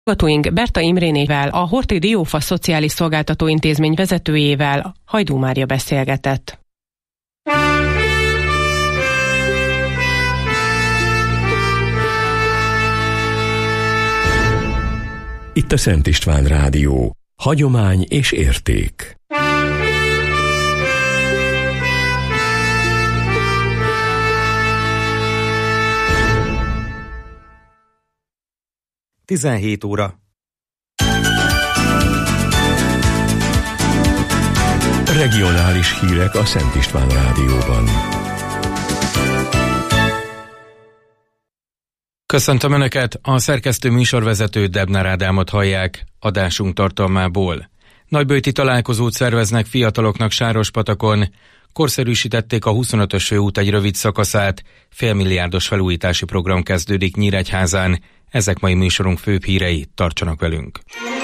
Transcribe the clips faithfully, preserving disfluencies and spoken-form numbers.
Hallgatóink Berta Imrénével, a Horthy Diófa Szociális Szolgáltató Intézmény vezetőjével Hajdú Mária beszélgetett. Itt a Szent István Rádió. Hagyomány és érték. tizenhét óra. Regionális hírek a Szent István Rádióban. Köszöntöm Önöket, a szerkesztő műsorvezető Debnár Ádámot hallják adásunk tartalmából. Nagyböjti találkozót szerveznek fiataloknak Sárospatakon, korszerűsítették a huszonötös főút egy rövid szakaszát, félmilliárdos felújítási program kezdődik Nyíregyházán. Ezek mai műsorunk főbb hírei, tartsanak velünk!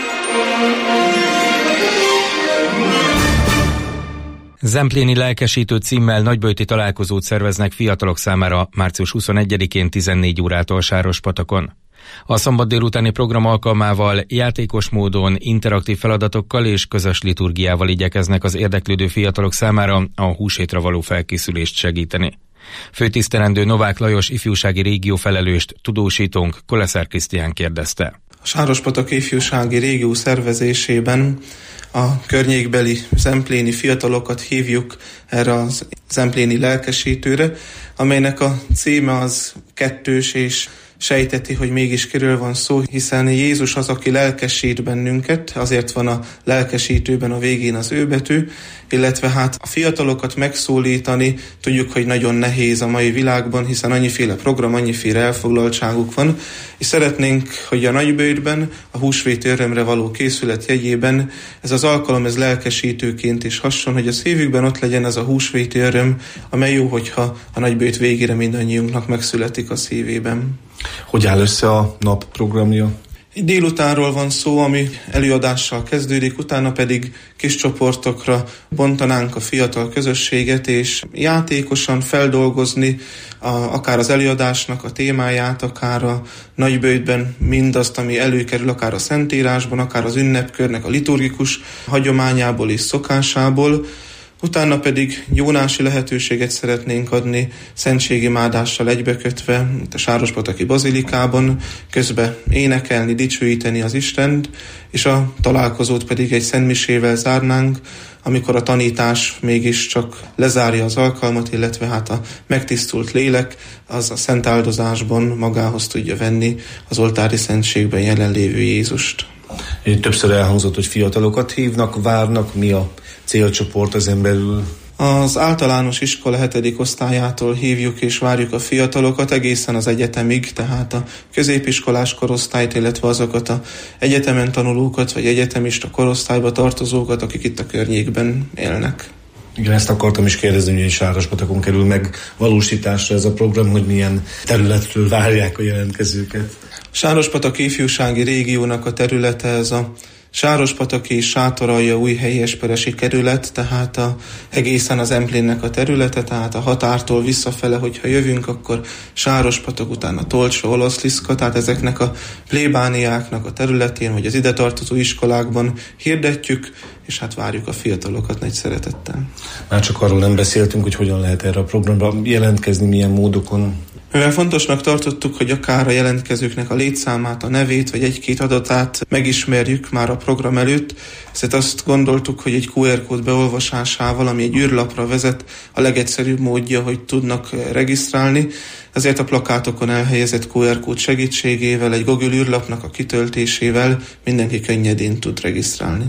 Zempléni lelkesítő címmel nagyböjti találkozót szerveznek fiatalok számára március huszonegyedikén tizennégy órától Sárospatakon. A szombat délutáni program alkalmával játékos módon, interaktív feladatokkal és közös liturgiával igyekeznek az érdeklődő fiatalok számára a húsvétra való felkészülést segíteni. Főtisztelendő Novák Lajos ifjúsági régió felelőst tudósítónk Koleszár Krisztián kérdezte. A Sárospatak ifjúsági régió szervezésében a környékbeli zempléni fiatalokat hívjuk erre a zempléni lelkesítőre, amelynek a címe az kettős és sejteti, hogy mégis kiről van szó, hiszen Jézus az, aki lelkesít bennünket, azért van a lelkesítőben a végén az ő betű, illetve hát a fiatalokat megszólítani, tudjuk, hogy nagyon nehéz a mai világban, hiszen annyiféle program, annyiféle elfoglaltságuk van, és szeretnénk, hogy a nagyböjtben, a húsvéti örömre való készület jegyében ez az alkalom, ez lelkesítőként is hasson, hogy a szívükben ott legyen ez a húsvéti öröm, amely jó, hogyha a nagyböjt végére mindannyiunknak megszületik a szívében. Hogy áll össze a nap programja? Délutánról van szó, ami előadással kezdődik, utána pedig kis csoportokra bontanánk a fiatal közösséget, és játékosan feldolgozni a, akár az előadásnak a témáját, akár a nagyböjtben mindazt, ami előkerül, akár a Szentírásban, akár az ünnepkörnek a liturgikus hagyományából és szokásából. Utána pedig gyónási lehetőséget szeretnénk adni szentségimádással egybekötve a Sárospataki bazilikában, közben énekelni, dicsőíteni az Istent, és a találkozót pedig egy szentmisével zárnánk, amikor a tanítás mégiscsak lezárja az alkalmat, illetve hát a megtisztult lélek az a szent áldozásban magához tudja venni az oltári szentségben jelenlévő Jézust. Többször elhangzott, hogy fiatalokat hívnak, várnak, mi a célcsoport ezen belül? Az általános iskola hetedik osztályától hívjuk és várjuk a fiatalokat egészen az egyetemig, tehát a középiskolás korosztályt, illetve azokat az egyetemen tanulókat, vagy egyetemista korosztályba tartozókat, akik itt a környékben élnek. Igen, ezt akartam is kérdezni, hogy Sárospatakon kerül meg valósításra ez a program, hogy milyen területről várják a jelentkezőket. Sárospatak ifjúsági régiónak a területe ez a Sárospataki és Sátoralja újhelyi esperesi kerület, tehát a, egészen az Emplénnek a területe, tehát a határtól visszafele, hogyha jövünk, akkor Sárospatak, utána Tolcsó, Olaszliszka, tehát ezeknek a plébániáknak a területén, vagy az ide tartozó iskolákban hirdetjük, és hát várjuk a fiatalokat nagy szeretettel. Már csak arról nem beszéltünk, hogy hogyan lehet erre a programra jelentkezni, milyen módokon. Mivel fontosnak tartottuk, hogy akár a jelentkezőknek a létszámát, a nevét, vagy egy-két adatát megismerjük már a program előtt, ezért azt gondoltuk, hogy egy kú er kód beolvasásával, ami egy űrlapra vezet, a legegyszerűbb módja, hogy tudnak regisztrálni. Ezért a plakátokon elhelyezett kú er kód segítségével, egy Google űrlapnak a kitöltésével mindenki könnyedén tud regisztrálni.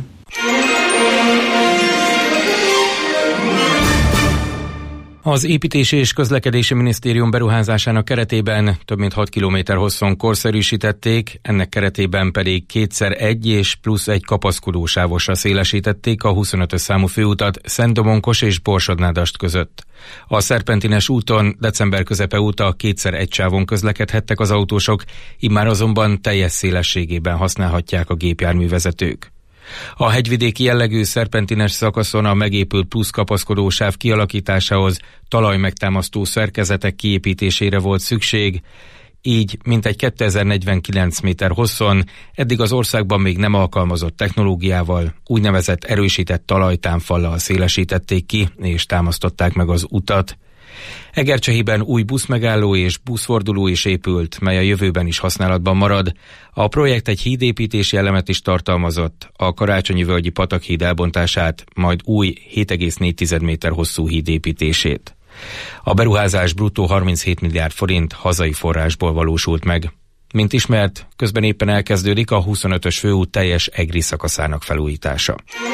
Az Építési és Közlekedési Minisztérium beruházásának keretében több mint hat kilométer hosszon korszerűsítették, ennek keretében pedig kétszer egy és plusz egy kapaszkodósávosra szélesítették a huszonötös számú főutat Szentdomonkos és Borsodnádast között. A Szerpentines úton december közepe óta kétszer egy sávon közlekedhettek az autósok, immár azonban teljes szélességében használhatják a gépjárművezetők. A hegyvidéki jellegű szerpentines szakaszon a megépült plusz kapaszkodósáv kialakításához talajmegtámasztó szerkezetek kiépítésére volt szükség, így mintegy kétezer-negyvenkilenc méter hosszon, eddig az országban még nem alkalmazott technológiával, úgynevezett erősített talajtámfallal szélesítették ki és támasztották meg az utat. Egercsehiben új buszmegálló és buszforduló is épült, mely a jövőben is használatban marad. A projekt egy hídépítési elemet is tartalmazott, a Karácsonyi-völgyi patakhíd elbontását, majd új hét egész négy méter hosszú híd építését. A beruházás bruttó harminchét milliárd forint hazai forrásból valósult meg. Mint ismert, közben éppen elkezdődik a huszonötös főút teljes egri szakaszának felújítása.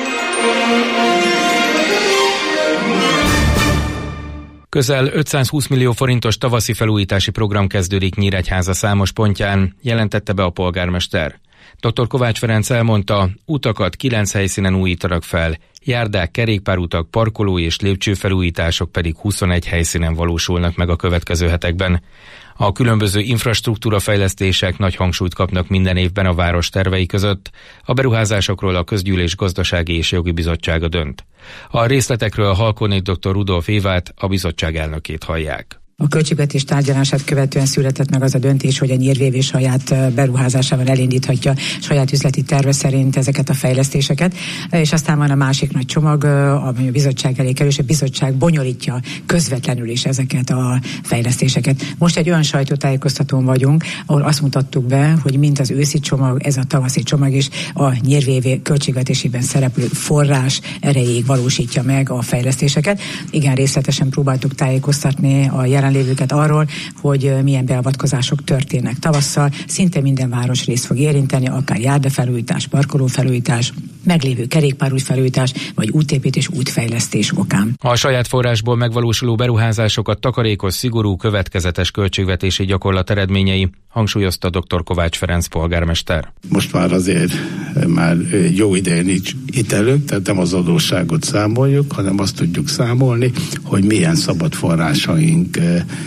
Közel ötszázhúsz millió forintos tavaszi felújítási program kezdődik Nyíregyháza számos pontján, jelentette be a polgármester. doktor Kovács Ferenc elmondta, utakat kilenc helyszínen újítanak fel, járdák, kerékpárutak, parkoló és lépcsőfelújítások pedig huszonegy helyszínen valósulnak meg a következő hetekben. A különböző infrastruktúra fejlesztések nagy hangsúlyt kapnak minden évben a város tervei között, a beruházásokról a Közgyűlés Gazdasági és Jogi Bizottsága dönt. A részletekről Halkónék doktor Rudolf Évát, a bizottság elnökét hallják. A költségvetés tárgyalását követően született meg az a döntés, hogy a Nyírvévé saját beruházásával elindíthatja saját üzleti terve szerint ezeket a fejlesztéseket, és aztán van a másik nagy csomag, ami a bizottság elé kerül, és a bizottság bonyolítja közvetlenül is ezeket a fejlesztéseket. Most egy olyan sajtótájékoztatón vagyunk, ahol azt mutattuk be, hogy mint az őszi csomag, ez a tavaszi csomag is a Nyírvévé költségvetésében szereplő forrás erejéig valósítja meg a fejlesztéseket. Igen, részletesen próbáltuk tájékoztatni a jelenlévőket arról, hogy milyen beavatkozások történnek tavasszal. Szinte minden városrészt fog érinteni, akár járdafelújítás, parkolófelújítás, meglévő kerékpárút felújítás, vagy útépítés, útfejlesztés okán. A saját forrásból megvalósuló beruházásokat takarékos, szigorú, következetes költségvetési gyakorlat eredményei, hangsúlyozta doktor Kovács Ferenc polgármester. Most már azért már jó ideje nincs itt előtt, tehát nem az adósságot számoljuk, hanem azt tudjuk számolni, hogy milyen szabad forrásaink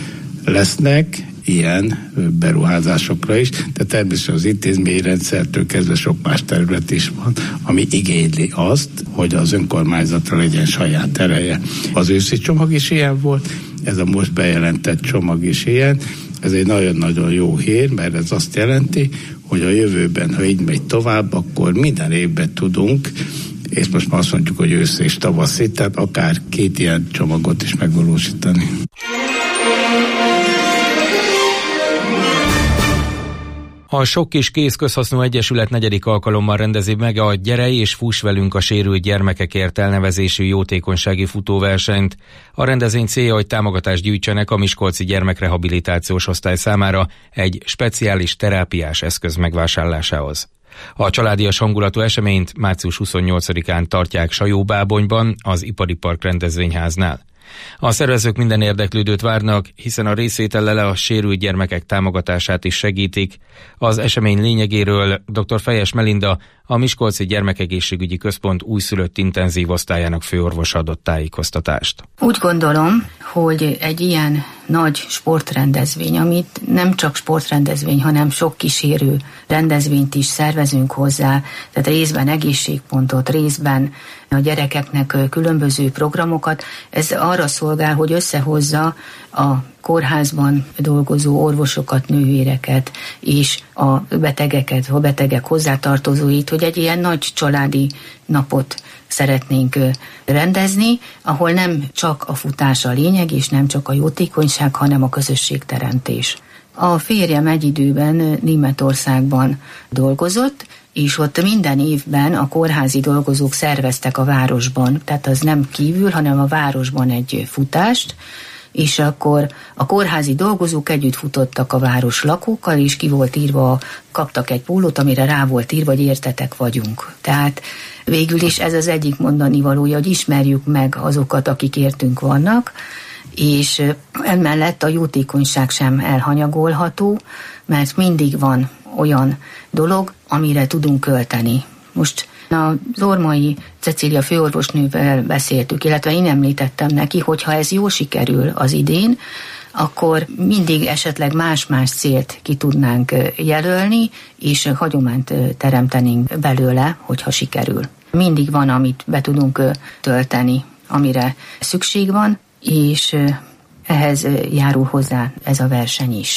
lesznek ilyen beruházásokra is, de természetesen az intézményrendszertől kezdve sok más terület is van, ami igényli azt, hogy az önkormányzatra legyen saját ereje. Az őszi csomag is ilyen volt, ez a most bejelentett csomag is ilyen. Ez egy nagyon-nagyon jó hír, mert ez azt jelenti, hogy a jövőben, ha így megy tovább, akkor minden évben tudunk, és most már azt mondjuk, hogy ősz és tavaszi, tehát akár két ilyen csomagot is megvalósítani. A Sok Kis Kéz Közhasznú Egyesület negyedik alkalommal rendezi meg a Gyere és fuss velünk a sérült gyermekekért elnevezésű jótékonysági futóversenyt. A rendezvény célja, hogy támogatást gyűjtsenek a miskolci gyermekrehabilitációs osztály számára egy speciális terápiás eszköz megvásárlásához. A családias hangulatú eseményt március huszonnyolcadikán tartják Sajóbábonyban, az Ipari Park rendezvényháznál. A szervezők minden érdeklődőt várnak, hiszen a részvétellel a sérült gyermekek támogatását is segítik. Az esemény lényegéről dr. Fejes Melinda, a Miskolci Gyermekegészségügyi Központ újszülött intenzív osztályának főorvosa adott tájékoztatást. Úgy gondolom, hogy egy ilyen nagy sportrendezvény, amit nem csak sportrendezvény, hanem sok kísérő rendezvényt is szervezünk hozzá, tehát részben egészségpontot, részben a gyerekeknek különböző programokat, ez arra szolgál, hogy összehozza a kórházban dolgozó orvosokat, nővéreket és a betegeket, a betegek hozzátartozóit, hogy egy ilyen nagy családi napot szeretnénk rendezni, ahol nem csak a futás a lényeg, és nem csak a jótékonyság, hanem a közösségteremtés. A férjem egy időben Németországban dolgozott, és ott minden évben a kórházi dolgozók szerveztek a városban, tehát az nem kívül, hanem a városban egy futást, és akkor a kórházi dolgozók együtt futottak a város lakókkal, és ki volt írva, kaptak egy pólót, amire rá volt írva, hogy értetek vagyunk. Tehát végül is ez az egyik mondani valója, hogy ismerjük meg azokat, akik értünk vannak, és emellett a jótékonyság sem elhanyagolható, mert mindig van olyan dolog, amire tudunk költeni. Most az Ormai Cecília főorvosnővel beszéltük, illetve én említettem neki, hogy ha ez jól sikerül az idén, akkor mindig esetleg más-más célt ki tudnánk jelölni, és hagyományt teremtenénk belőle, hogyha sikerül. Mindig van, amit be tudunk tölteni, amire szükség van, és ehhez járul hozzá ez a verseny is.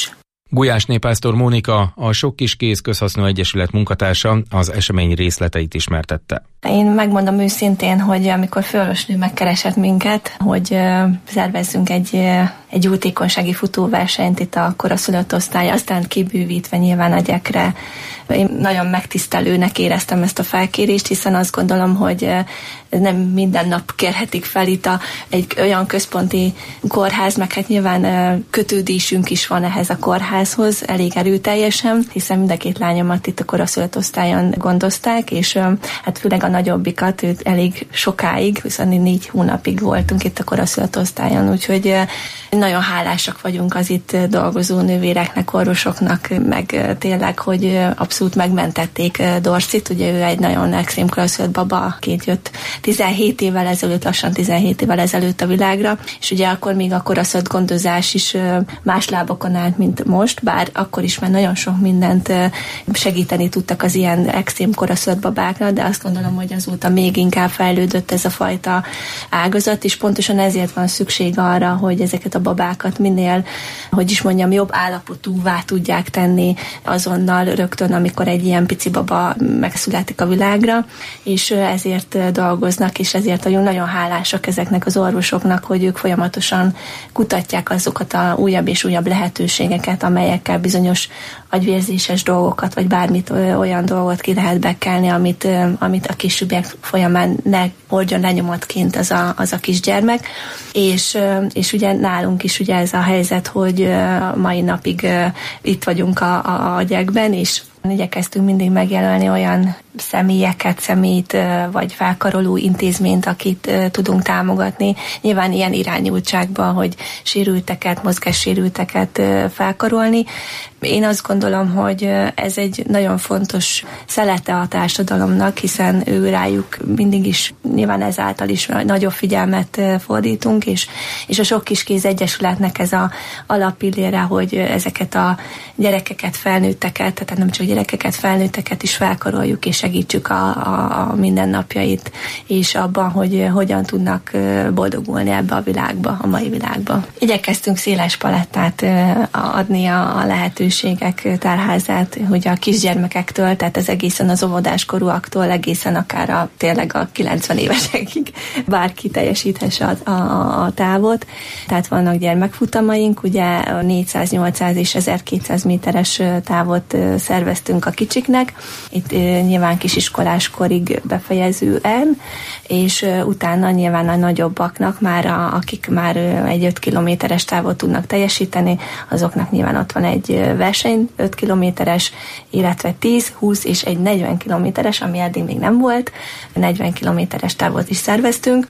Gulyásné pásztor Mónika, a Sok Kis Kéz Közhasznú Egyesület munkatársa, az esemény részleteit ismertette. Én megmondom őszintén, hogy amikor Főorvosnő megkeresett minket, hogy szervezzünk egy, egy jótékonysági futóversenyt itt a koraszülött osztály, aztán kibővítve nyilván a gyekre. Én nagyon megtisztelőnek éreztem ezt a felkérést, hiszen azt gondolom, hogy nem minden nap kérhetik fel itt a, egy olyan központi kórház, meg hát nyilván kötődésünk is van ehhez a kórházhoz, elég erőteljesen, hiszen mind a két lányomat itt a koraszülött osztályon gondozták, és hát főleg a nagyobbikat, őt elég sokáig, huszonnégy hónapig voltunk itt a koraszülött osztályon, úgyhogy nagyon hálásak vagyunk az itt dolgozó nővéreknek, orvosoknak, meg tényleg, hogy abszolút megmentették Dorcit, ugye ő egy nagyon extrém koraszülött baba, aki jött tizenhét évvel ezelőtt, lassan tizenhét évvel ezelőtt a világra, és ugye akkor még a koraszülött gondozás is más lábokon állt, mint most, bár akkor is már nagyon sok mindent segíteni tudtak az ilyen extrém koraszülött babáknak, de azt gondolom, hogy azóta még inkább fejlődött ez a fajta ágazat, és pontosan ezért van szükség arra, hogy ezeket a babákat minél, hogy is mondjam, jobb állapotúvá tudják tenni azonnal rögtön, amikor egy ilyen pici baba megszületik a világra, és ezért dolgoznak, és ezért vagyunk nagyon hálásak ezeknek az orvosoknak, hogy ők folyamatosan kutatják azokat a újabb és újabb lehetőségeket, amelyekkel bizonyos agyvérzéses dolgokat, vagy bármit olyan dolgot ki lehet bekelni, amit, amit a későbbiek folyamán ne hordjon lenyomatként az a, az a kisgyermek. És, és ugye nálunk is ugye ez a helyzet, hogy mai napig itt vagyunk a, a, a gyekben, és igyekeztünk mindig megjelölni olyan személyeket, személyt, vagy felkaroló intézményt, akit tudunk támogatni. Nyilván ilyen irányultságban, hogy sérülteket, mozgássérülteket felkarolni. Én azt gondolom, hogy ez egy nagyon fontos szelete a társadalomnak, hiszen ő rájuk mindig is, nyilván ezáltal is nagyobb figyelmet fordítunk, és, és a Sok Kis Kéz Egyesületnek ez a alappillére, hogy ezeket a gyerekeket, felnőtteket, tehát nem csak gyerekeket, felnőtteket is felkaroljuk, és segítsük a, a, a mindennapjait, és abban, hogy hogyan tudnak boldogulni ebbe a világba, a mai világba. Igyekeztünk széles palettát adni a, a lehetőségek tárházát, hogy a kisgyermekektől, tehát az egészen az óvodáskorúaktól, egészen akár a, tényleg a kilencven évesekig bárki teljesíthesse a, a, a távot. Tehát vannak gyermekfutamaink, ugye négyszáz, nyolcszáz és ezerkétszáz méteres távot szerveztünk a kicsiknek. Itt nyilván kisiskolás korig befejezően, és utána nyilván a nagyobbaknak már, a, akik már egy öt kilométeres távot tudnak teljesíteni, azoknak nyilván ott van egy verseny öt kilométeres, illetve tíz, húsz és egy negyven kilométeres, ami eddig még nem volt. negyven kilométeres távot is szerveztünk.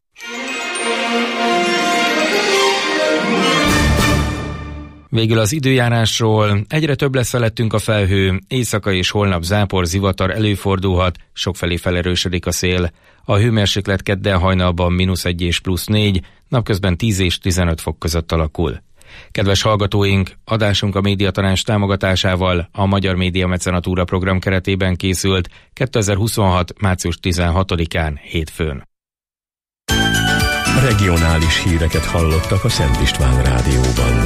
Végül az időjárásról. Egyre több lesz felettünk a felhő, éjszaka és holnap zápor, zivatar előfordulhat, sokfelé felerősödik a szél. A hőmérséklet kedden hajnalban mínusz egy és plusz négy, napközben tíz és tizenöt fok között alakul. Kedves hallgatóink, adásunk a Médiatanács támogatásával a Magyar Média Mecenatúra program keretében készült kétezer-huszonhat. március tizenhatodikán hétfőn. Regionális híreket hallottak a Szent István Rádióban.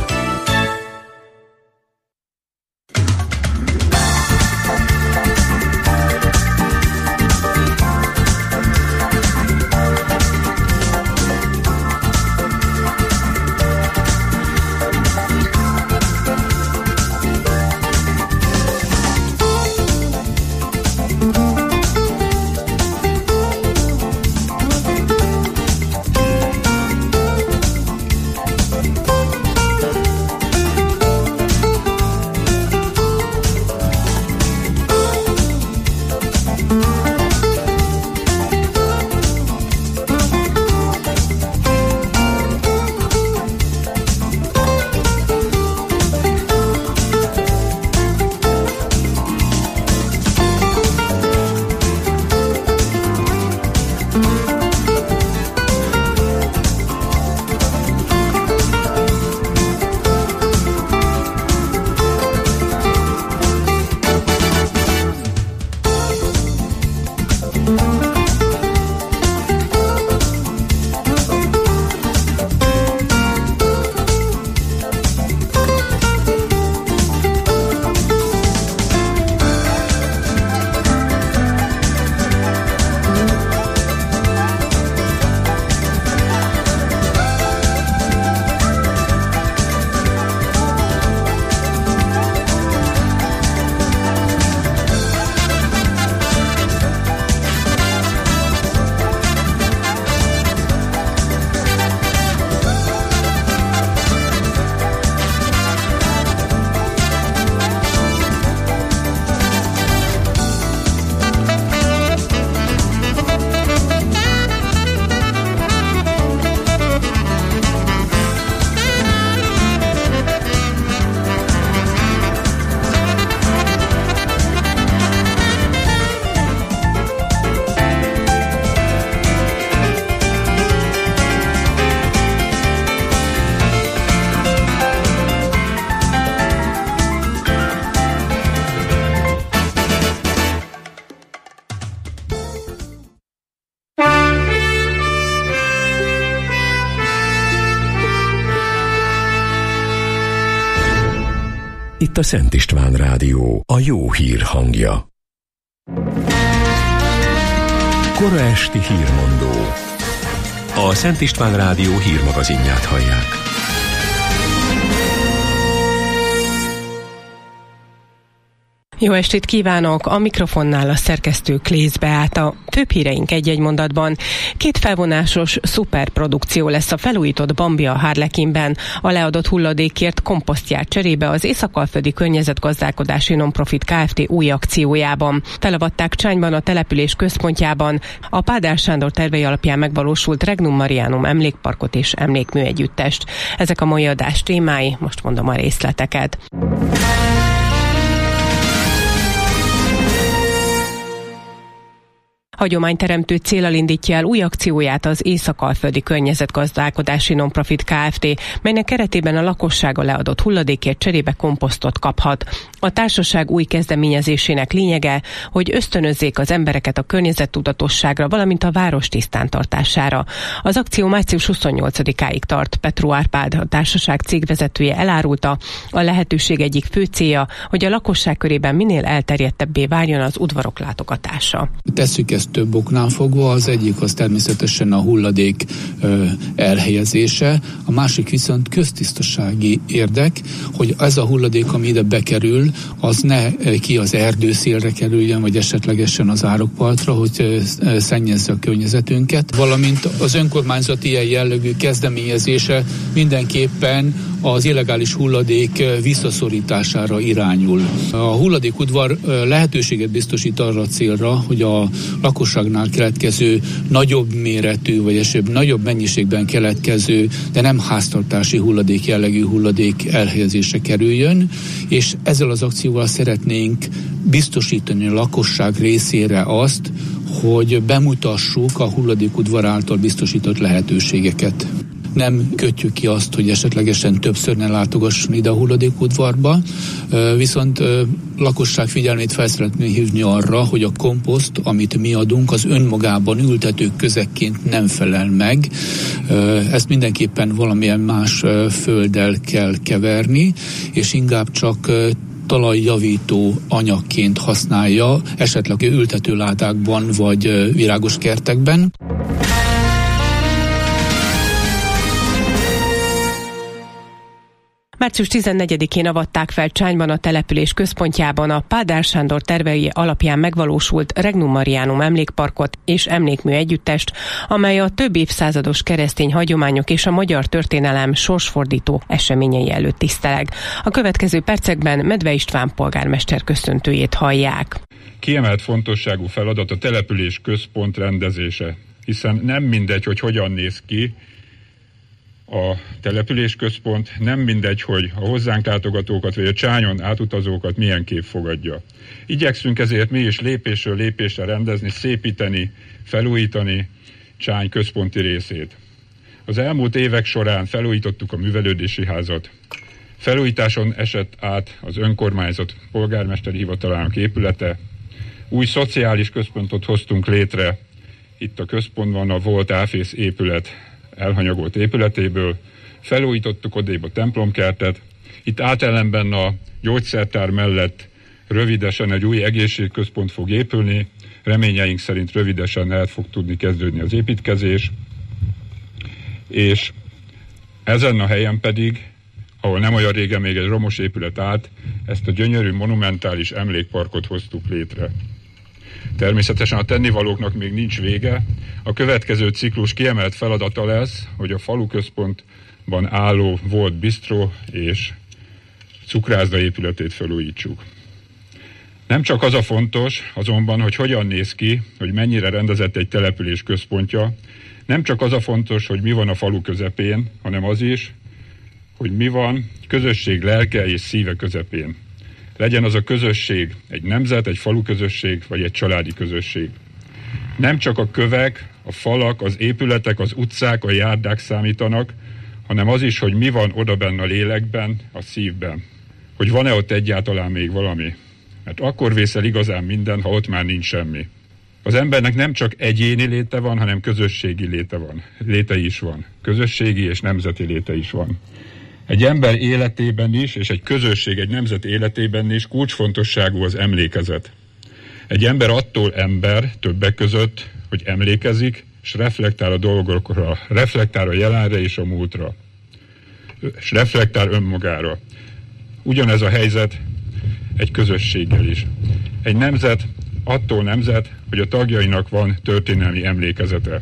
Itt a Szent István Rádió, a jó hír hangja. Kora esti hírmondó. A Szent István Rádió hírmagazinját hallják. Jó estét kívánok! A mikrofonnál a szerkesztő Klész Beáta. Főbb híreink egy-egy mondatban. Két felvonásos szuperprodukció lesz a felújított Bambi a Harlekinben. A leadott hulladékért komposztját cserébe az Észak-Alföldi Környezetgazdálkodási Nonprofit Kft. Új akciójában. Felavatták Csányban a település központjában a Pádár Sándor tervei alapján megvalósult Regnum Marianum emlékparkot és emlékmű együttest. Ezek a mai adás témái, most mondom a részleteket. Hagyományteremtő céllal indítja el új akcióját az Észak-Alföldi Környezetgazdálkodási Nonprofit Kft., melynek keretében a lakossága leadott hulladékért cserébe komposztot kaphat. A társaság új kezdeményezésének lényege, hogy ösztönözzék az embereket a környezettudatosságra, valamint a város tisztántartására. Az akció március huszonnyolcadikáig tart. Petró Árpád, a társaság cégvezetője elárulta, a lehetőség egyik fő célja, hogy a lakosság körében minél elterjedtebbé váljon az udvarok látogatása. Tesszük ezt több oknál fogva, az egyik az természetesen a hulladék ö, elhelyezése, a másik viszont köztisztasági érdek, hogy ez a hulladék, ami ide bekerül, az ne ki az erdőszélre kerüljön, vagy esetlegesen az árokpartra, hogy ö, szennyezze a környezetünket, valamint az önkormányzat ilyen jellegű kezdeményezése mindenképpen az illegális hulladék visszaszorítására irányul. A hulladékudvar lehetőséget biztosít arra a célra, hogy a lakosságnál keletkező nagyobb méretű, vagy esetleg nagyobb mennyiségben keletkező, de nem háztartási hulladék jellegű hulladék elhelyezésre kerüljön, és ezzel az akcióval szeretnénk biztosítani a lakosság részére azt, hogy bemutassuk a hulladékudvar által biztosított lehetőségeket. Nem kötjük ki azt, hogy esetlegesen többször ne látogasson ide a hulladékudvarba, viszont lakosság figyelmét fel szeretném hívni arra, hogy a komposzt, amit mi adunk, az önmagában ültetők közekként nem felel meg. Ezt mindenképpen valamilyen más földdel kell keverni, és inkább csak talajjavító anyagként használja, esetleg ültetőládákban vagy virágos kertekben. március tizennegyedikén avatták fel Csányban a település központjában a Pádár Sándor tervei alapján megvalósult Regnum Marianum emlékparkot és emlékmű együttest, amely a több évszázados keresztény hagyományok és a magyar történelem sorsfordító eseményei előtt tiszteleg. A következő percekben Medve István polgármester köszöntőjét hallják. Kiemelt fontosságú feladat a település központ rendezése, hiszen nem mindegy, hogy hogyan néz ki a településközpont, nem mindegy, hogy a hozzánk látogatókat vagy a Csányon átutazókat milyen kép fogadja. Igyekszünk ezért mi is lépésről lépésre rendezni, szépíteni, felújítani Csány központi részét. Az elmúlt évek során felújítottuk a művelődési házat. Felújításon esett át az önkormányzat polgármesteri hivatalának épülete. Új szociális központot hoztunk létre. Itt a központban a volt áfész épület elhanyagolt épületéből, felújítottuk odébb a templomkertet, itt átellenben a gyógyszertár mellett rövidesen egy új egészségközpont fog épülni, reményeink szerint rövidesen el fog tudni kezdődni az építkezés, és ezen a helyen pedig, ahol nem olyan régen még egy romos épület állt, ezt a gyönyörű monumentális emlékparkot hoztuk létre. Természetesen a tennivalóknak még nincs vége. A következő ciklus kiemelt feladata lesz, hogy a faluközpontban álló volt bistró és cukrászda épületét felújítsuk. Nem csak az a fontos, azonban, hogy hogyan néz ki, hogy mennyire rendezett egy település központja, nem csak az a fontos, hogy mi van a falu közepén, hanem az is, hogy mi van közösség lelke és szíve közepén. Legyen az a közösség egy nemzet, egy falu közösség, vagy egy családi közösség. Nem csak a kövek, a falak, az épületek, az utcák, a járdák számítanak, hanem az is, hogy mi van oda benne a lélekben, a szívben. Hogy van-e ott egyáltalán még valami. Mert akkor vészel igazán minden, ha ott már nincs semmi. Az embernek nem csak egyéni léte van, hanem közösségi léte van. Léte is van. Közösségi és nemzeti léte is van. Egy ember életében is, és egy közösség, egy nemzet életében is kulcsfontosságú az emlékezet. Egy ember attól ember többek között, hogy emlékezik, és reflektál a dolgokra, reflektál a jelenre és a múltra, és reflektál önmagára. Ugyanez a helyzet egy közösséggel is. Egy nemzet attól nemzet, hogy a tagjainak van történelmi emlékezete.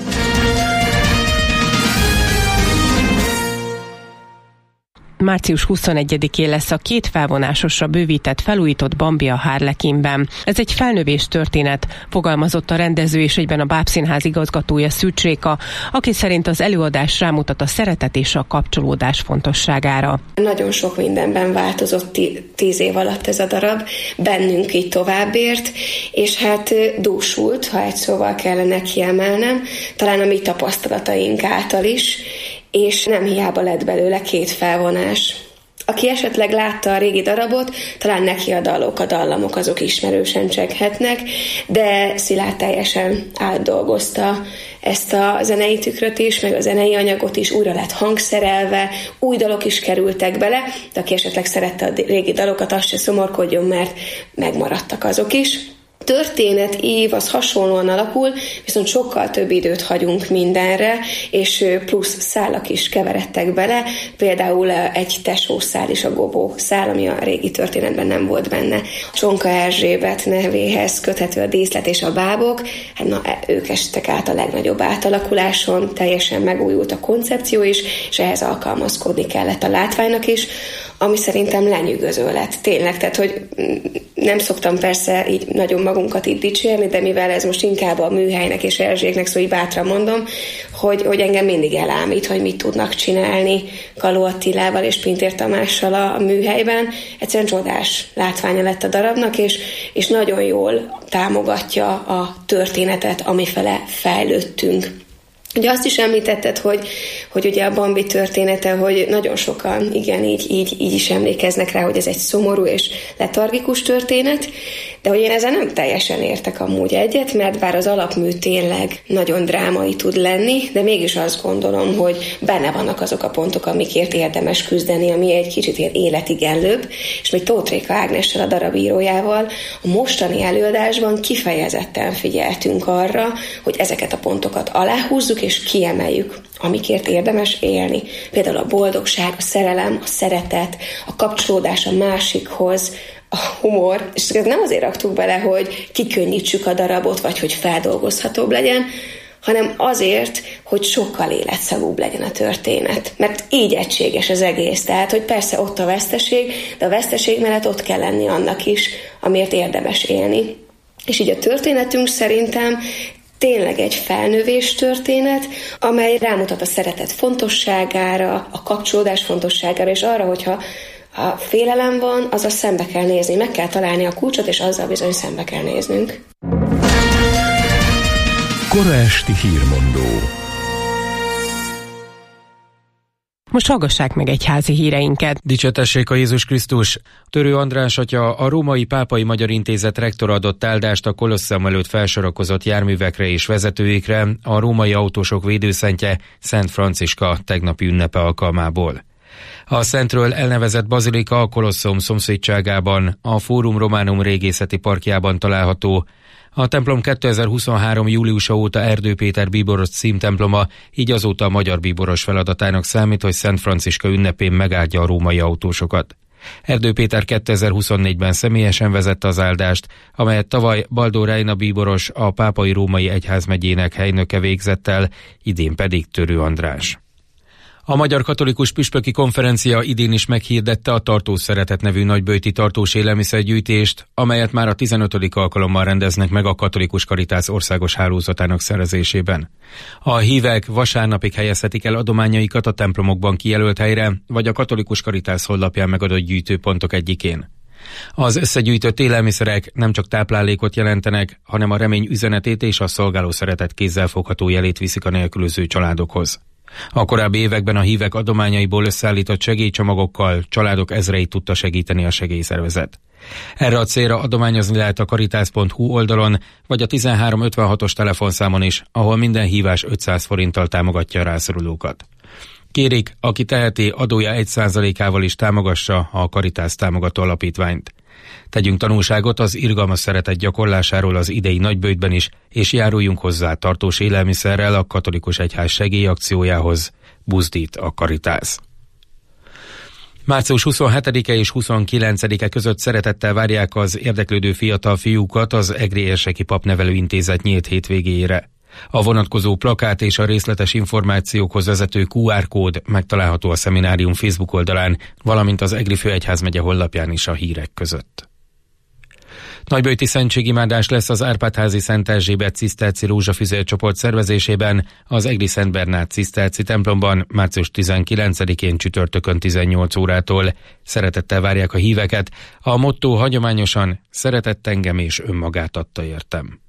március huszonegyedikén lesz a két felvonásosra bővített, felújított Bambi a Harlequinben. Ez egy felnövés történet, fogalmazott a rendező és egyben a Bábszínház igazgatója Szűcs Réka, aki szerint az előadás rámutat a szeretet és a kapcsolódás fontosságára. Nagyon sok mindenben változott tíz év alatt ez a darab, bennünk így továbbért, és hát dúsult, ha egy szóval kellene kiemelnem, talán a mi tapasztalataink által is, és nem hiába lett belőle két felvonás. Aki esetleg látta a régi darabot, talán neki a dalok, a dallamok azok ismerősen csenghetnek, de Szilárd teljesen átdolgozta ezt a zenei tükröt is, meg a zenei anyagot is, újra lett hangszerelve, új dalok is kerültek bele, de aki esetleg szerette a régi dalokat, az se szomorkodjon, mert megmaradtak azok is. Történet év az hasonlóan alakul, viszont sokkal több időt hagyunk mindenre, és plusz szálak is keveredtek bele, például egy tesószál is, a gobó szál, ami a régi történetben nem volt benne. Csonka Erzsébet nevéhez köthető a díszlet és a bábok, hát na, ők estek át a legnagyobb átalakuláson, teljesen megújult a koncepció is, és ehhez alkalmazkodni kellett a látványnak is, ami szerintem lenyűgöző lett. Tényleg, tehát, hogy nem szoktam persze így nagyon magunkat itt dicsérni, de mivel ez most inkább a műhelynek és Erzséknek, szóval így bátran mondom, hogy, hogy engem mindig elámít, hogy mit tudnak csinálni Kaló Attilával és Pintér Tamással a, a műhelyben. Egyszerűen csodás látványa lett a darabnak, és, és nagyon jól támogatja a történetet, amifele fejlődtünk. Ugye azt is említetted, hogy, hogy ugye a Bambi története, hogy nagyon sokan igen, így, így, így is emlékeznek rá, hogy ez egy szomorú és letargikus történet, de hogy én ezzel nem teljesen értek amúgy egyet, mert bár az alapmű tényleg nagyon drámai tud lenni, de mégis azt gondolom, hogy benne vannak azok a pontok, amikért érdemes küzdeni, ami egy kicsit ilyen életigenlőbb, és még Tóth Réka Ágnessel, a darabírójával a mostani előadásban kifejezetten figyeltünk arra, hogy ezeket a pontokat aláhúzzuk, és kiemeljük, amikért érdemes élni. Például a boldogság, a szerelem, a szeretet, a kapcsolódás a másikhoz, a humor, és nem azért raktuk bele, hogy kikönnyítsük a darabot, vagy hogy feldolgozhatóbb legyen, hanem azért, hogy sokkal életszagúbb legyen a történet. Mert így egységes az egész. Tehát, hogy persze ott a veszteség, de a veszteség mellett ott kell lenni annak is, amiért érdemes élni. És így a történetünk szerintem tényleg egy felnövés történet, amely rámutat a szeretet fontosságára, a kapcsolódás fontosságára, és arra, hogyha ha félelem van, azzal szembe kell nézni, meg kell találni a kulcsot, és azzal bizony szembe kell néznünk. Kora esti hírmondó. Most hallgassák meg egyházi híreinket. Dicsőtessék a Jézus Krisztus! Törő András atya, a Római Pápai Magyar Intézet rektora adott áldást a Kolosseum előtt felsorakozott járművekre és vezetőikre a római autósok védőszentje, Szent Franciska tegnapi ünnepe alkalmából. A szentről elnevezett bazilika a Kolosseum szomszédságában, a Fórum Romanum régészeti parkjában található. A templom kétezer-huszonhárom. júliusa óta Erdő Péter bíboros címtemploma, így azóta a magyar bíboros feladatának számít, hogy Szent Franciska ünnepén megáldja a római autósokat. Erdő Péter kétezer-huszonnégyben személyesen vezette az áldást, amelyet tavaly Baldó Reina bíboros, a Pápai Római Egyházmegyének helynöke végzett el, idén pedig Törő András. A Magyar Katolikus Püspöki Konferencia idén is meghirdette a Tartós Szeretet nevű nagyböjti tartós élelmiszergyűjtést, amelyet már a tizenötödik alkalommal rendeznek meg a Katolikus Karitász országos hálózatának szervezésében. A hívek vasárnapig helyezhetik el adományaikat a templomokban kijelölt helyre, vagy a Katolikus Karitász honlapján megadott gyűjtőpontok egyikén. Az összegyűjtött élelmiszerek nem csak táplálékot jelentenek, hanem a remény üzenetét és a szolgáló szeretet kézzelfogható jelét viszik a nélkülöző családokhoz. A korábbi években a hívek adományaiból összeállított segélycsomagokkal családok ezreit tudta segíteni a segélyszervezet. Erre a célra adományozni lehet a karitász pont hu oldalon, vagy a tizenhárom ötvenhatos telefonszámon is, ahol minden hívás ötszáz forinttal támogatja a rászorulókat. Kérik, aki teheti, adója egy százalékával is támogassa a Caritas támogató alapítványt. Tegyünk tanulságot az irgalmas szeretet gyakorlásáról az idei nagyböjtben is, és járuljunk hozzá tartós élelmiszerrel a katolikus egyház segélyakciójához, buzdít a Caritas. március huszonhetedike és huszonkilencedike között szeretettel várják az érdeklődő fiatal fiúkat az Egri Érseki Papnevelő Intézet nyílt hétvégéjére. A vonatkozó plakát és a részletes információkhoz vezető kú ár kód megtalálható a szeminárium Facebook oldalán, valamint az Egri Főegyházmegye honlapján is a hírek között. Nagyböjti szentségimádás lesz az Árpád-házi Szent Erzsébet ciszterci rózsafüzér csoport szervezésében az Egri Szent Bernát ciszterci templomban március tizenkilencedikén csütörtökön tizennyolc órától. Szeretettel várják a híveket. A motto hagyományosan szeretett engem és önmagát adta értem.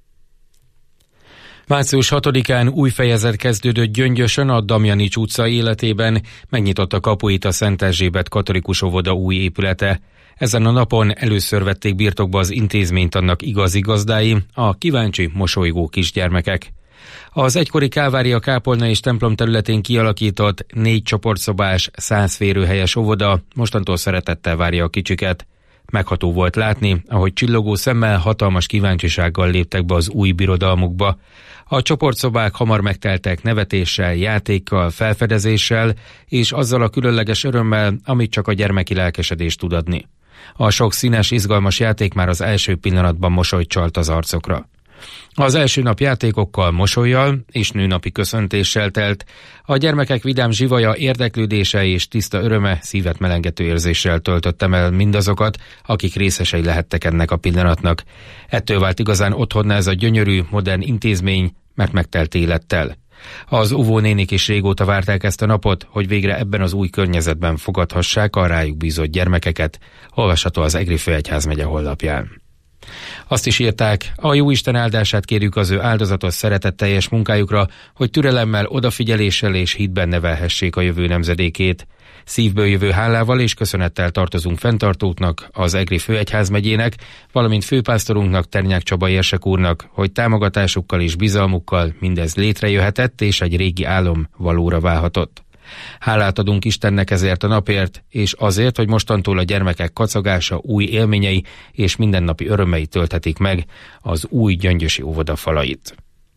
március hatodikán új fejezet kezdődött Gyöngyösön, a Damjanics utca életében, megnyitotta kapuit a Szent Erzsébet katolikus óvoda új épülete. Ezen a napon először vették birtokba az intézményt annak igazi gazdái, a kíváncsi, mosolygó kisgyermekek. Az egykori Kálvária kápolna és templom területén kialakított négy csoportszobás, száz férőhelyes óvoda mostantól szeretettel várja a kicsiket. Megható volt látni, ahogy csillogó szemmel, hatalmas kíváncsisággal léptek be az új birodalmukba. A csoportszobák hamar megteltek nevetéssel, játékkal, felfedezéssel és azzal a különleges örömmel, amit csak a gyermeki lelkesedés tud adni. A sok színes, izgalmas játék már az első pillanatban mosolyt csalt az arcokra. Az első nap játékokkal, mosollyal és nőnapi köszöntéssel telt. A gyermekek vidám zsivaja, érdeklődése és tiszta öröme szívet melengető érzéssel töltöttem el mindazokat, akik részesei lehettek ennek a pillanatnak. Ettől vált igazán otthonna ez a gyönyörű, modern intézmény, mert megtelt élettel. Az óvónénik is régóta várták ezt a napot, hogy végre ebben az új környezetben fogadhassák a rájuk bízott gyermekeket, olvasható az Egri Főegyházmegye honlapján. Azt is írták, a Jóisten áldását kérjük az ő áldozatos szeretetteljes munkájukra, hogy türelemmel, odafigyeléssel és hitben nevelhessék a jövő nemzedékét. Szívből jövő hálával és köszönettel tartozunk fenntartóknak, az Egri Főegyházmegyének, valamint főpásztorunknak, Ternyák Csaba érsek úrnak, hogy támogatásukkal és bizalmukkal mindez létrejöhetett és egy régi álom valóra válhatott. Hálát adunk Istennek ezért a napért, és azért, hogy mostantól a gyermekek kacagása, új élményei és mindennapi örömei tölthetik meg az új gyöngyösi óvoda falait.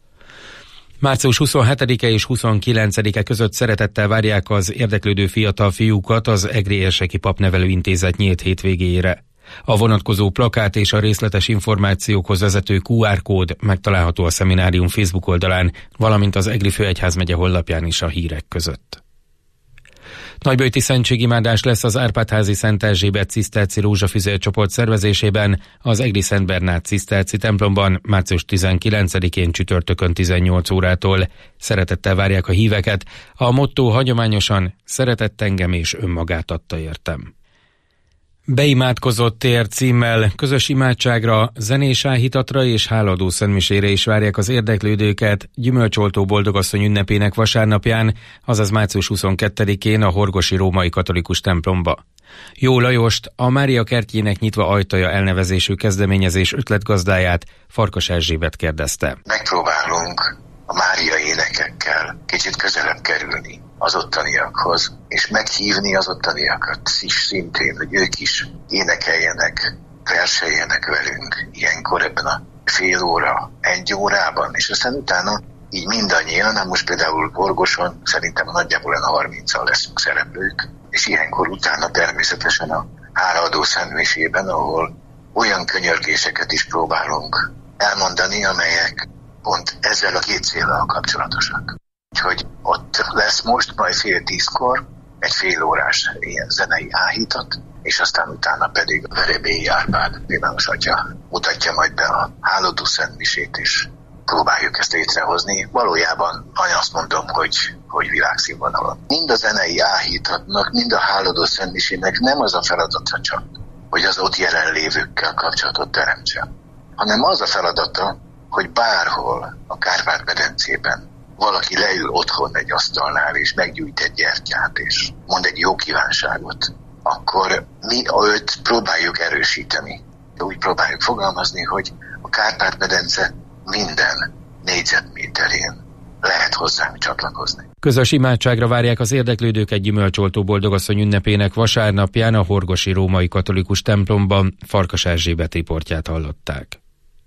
március huszonhetedike és huszonkilencedike között szeretettel várják az érdeklődő fiatal fiúkat az Egri Érseki Papnevelő Intézet nyílt hétvégéjére. A vonatkozó plakát és a részletes információkhoz vezető kú ár kód megtalálható a szeminárium Facebook oldalán, valamint az Egri Főegyházmegye honlapján is a hírek között. Nagyböjti szentségimádás lesz az Árpád-házi Szent Erzsébet ciszterci rózsafüzér csoport szervezésében az Egri Szent Bernát ciszterci templomban március tizenkilencedikén csütörtökön tizennyolc órától. Szeretettel várják a híveket. A motto hagyományosan szeretett engem és önmagát adta értem. Beimádkozott tér címmel közös imádságra, zenés áhítatra és hálaadó szentmisére is várják az érdeklődőket Gyümölcsoltó Boldogasszony ünnepének vasárnapján, azaz március huszonkettedikén a Horgosi Római Katolikus templomba. Jó Lajost, a Mária kertjének nyitva ajtaja elnevezésű kezdeményezés ötletgazdáját Farkas Erzsébet kérdezte. Megpróbálunk a Mária énekekkel kicsit közelebb kerülni az ottaniakhoz, és meghívni az ottaniakat is szintén, hogy ők is énekeljenek, verseljenek velünk ilyenkor ebben a fél óra, egy órában, és aztán utána így mindannyian, hát most például Horgoson szerintem nagyjából olyan harmincan leszünk szereplők, és ilyenkor utána természetesen a hálaadó szentmisében, ahol olyan könyörgéseket is próbálunk elmondani, amelyek pont ezzel a két céllal kapcsolatosak. Úgyhogy ott lesz most majd fél tízkor egy fél órás ilyen zenei áhítat, és aztán utána pedig a Verebélyi Árpád Vinános Atya mutatja majd be a hálaadó szentmisét, és próbáljuk ezt létrehozni. Valójában azt mondom, hogy, hogy világszínvonalon. Mind a zenei áhítatnak, mind a hálaadó szentmisének nem az a feladata csak, hogy az ott jelenlévőkkel kapcsolatot teremtsen, hanem az a feladata, hogy bárhol a Kárpát-medencében valaki leül otthon egy asztalnál, és meggyújt egy gyertyát, és mond egy jó kívánságot, akkor mi őt próbáljuk erősíteni. Úgy próbáljuk fogalmazni, hogy a Kárpát-medence minden négyzetméterén lehet hozzánk csatlakozni. Közös imádságra várják az érdeklődők egy gyümölcsoltó boldogasszony ünnepének vasárnapján a horgosi római katolikus templomban. Farkas Erzsébet riportját hallották.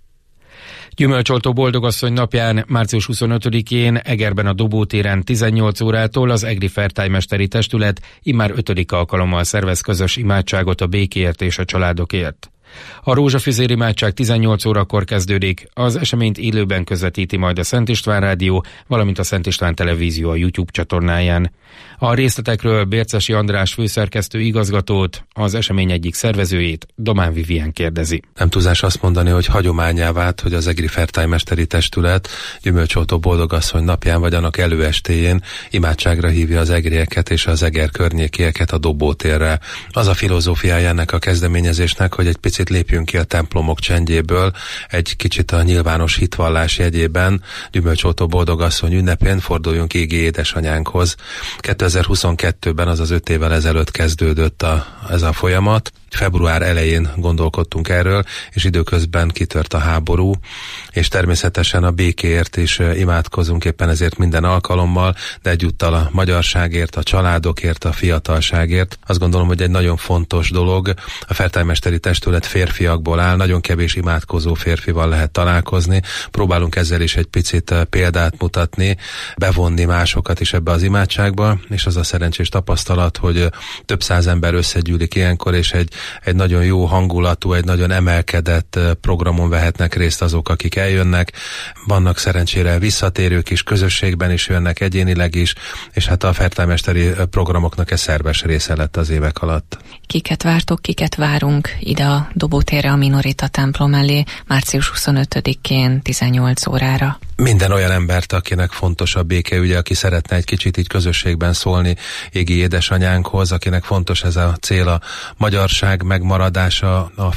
Gyümölcsoltó boldogasszony napján, március huszonötödikén Egerben a Dobótéren tizennyolc órától az egri fertájmesteri testület immár ötödik alkalommal szervez közös imádságot a békéért és a családokért. A rózsafüzér imádság tizennyolc órakor kezdődik, az eseményt élőben közvetíti majd a Szent István Rádió, valamint a Szent István Televízió a YouTube csatornáján. A részletekről Bércesi András főszerkesztő igazgatót, az esemény egyik szervezőjét, Domán Vivien kérdezi. Nem túlzás azt mondani, hogy hagyományá vált, hogy az egri fertájmesteri testület gyümölcsoltó boldogasszony napján vagy annak előestéjén imádságra hívja az egrieket és az Eger környékieket a Dobótérre. Az a filozófiája ennek a kezdeményezésnek, hogy egy picit lépjünk ki a templomok csendjéből, egy kicsit a nyilvános hitvallás jegyében gyümölcsoltó boldogasszony ünnepén forduljunk égi édesanyánkhoz. kétezer-huszonkettőben, azaz öt évvel ezelőtt kezdődött a, ez a folyamat. Február elején gondolkodtunk erről, és időközben kitört a háború, és természetesen a békéért is imádkozunk éppen ezért minden alkalommal, de egyúttal a magyarságért, a családokért, a fiatalságért. Azt gondolom, hogy egy nagyon fontos dolog. A fertájmesteri testület férfiakból áll, nagyon kevés imádkozó férfival lehet találkozni. Próbálunk ezzel is egy picit példát mutatni, bevonni másokat is ebbe az imádságba, és az a szerencsés tapasztalat, hogy több száz ember összegyűlik ilyenkor, és egy egy nagyon jó hangulatú, egy nagyon emelkedett programon vehetnek részt azok, akik eljönnek. Vannak szerencsére visszatérők is, közösségben is jönnek, egyénileg is, és hát a fertájmesteri programoknak ez szerves része lett az évek alatt. Kiket vártok, kiket várunk ide a Dobótérre, a Minorita templom elé március huszonötödikén tizennyolc órára? Minden olyan embert, akinek fontos a békeügye, aki szeretne egy kicsit így közösségben szólni égi édesanyánkhoz, akinek fontos ez a cél, a magyarság megmaradása, a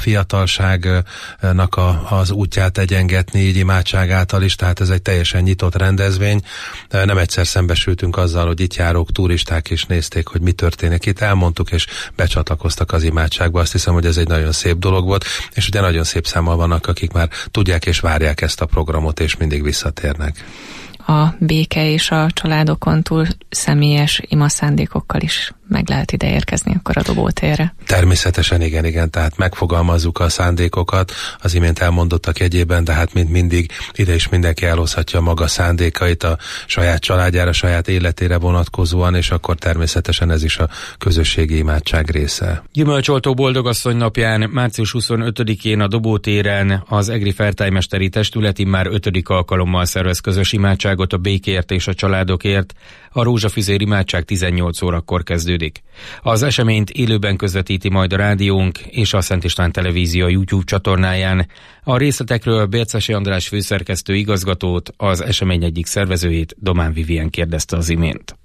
fiatalságnak a, az útját egyengetni így imádság által is, tehát ez egy teljesen nyitott rendezvény. Nem egyszer szembesültünk azzal, hogy itt járók turisták is nézték, hogy mi történik itt, elmondtuk és becsatlakoztak az imádságba. Azt hiszem, hogy ez egy nagyon szép dolog volt, és ugye nagyon szép számmal vannak, akik már tudják és várják ezt a programot, és mindig visszatérnek. A béke és a családokon túl személyes imaszándékokkal is meg lehet ide érkezni akkor a Dobótérre. Természetesen igen, igen, tehát megfogalmazzuk a szándékokat, az imént elmondottak jegyében, de hát mint mindig ide is mindenki elhozhatja maga szándékait a saját családjára, a saját életére vonatkozóan, és akkor természetesen ez is a közösségi imádság része. Gyümölcsoltó boldogasszony napján, március huszonötödikén a Dobótéren az egri fertájmesteri testület immár ötödik alkalommal szervez közös imádságot a békért és a családokért. A rózsafüzér imádság tizennyolc órakor kezdődik. Az eseményt élőben közvetíti majd a rádiónk és a Szent István Televízió YouTube csatornáján. A részletekről Bércesi András főszerkesztő igazgatót, az esemény egyik szervezőjét, Domán Vivien kérdezte az imént.